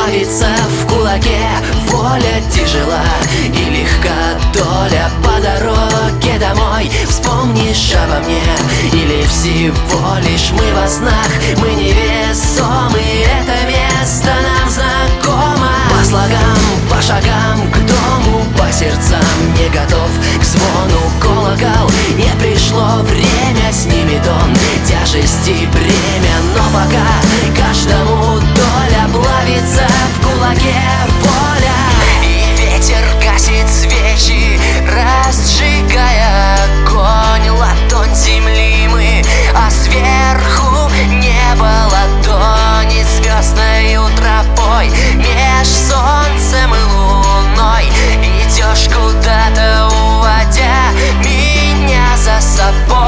плавится в кулаке. Воля тяжела и легка доля по дороге домой. Вспомнишь обо мне или всего лишь мы во снах? Мы невесомы, это место нам знакомо. По слогам, по шагам к дому, по сердцам не готов к звону колокол. Не пришло время, снимет он тяжести бремя, но пока каждому доля плавится в кулаке воля. И ветер гасит свечи, разжигая огонь. Ладонь земли мы, а сверху небо ладони звездною тропой. Меж солнцем и луной идешь куда-то, уводя меня за собой.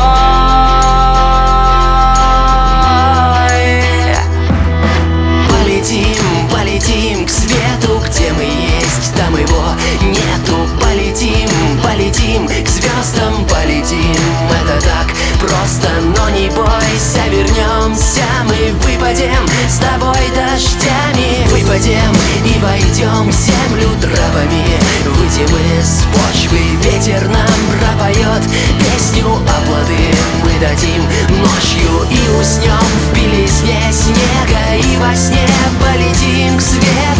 Полетим, полетим к свету, где мы есть, там его нету. Полетим, полетим к звездам, полетим. Это так просто, но не бойся, вернемся мы, выпадем с тобой дождями. Выпадем и войдем в землю травами, выйдем из почвы, ветер нам пропоет песню о плоды. Мы дадим ночью и уснем в белизне снега, и во сне полетим к свету.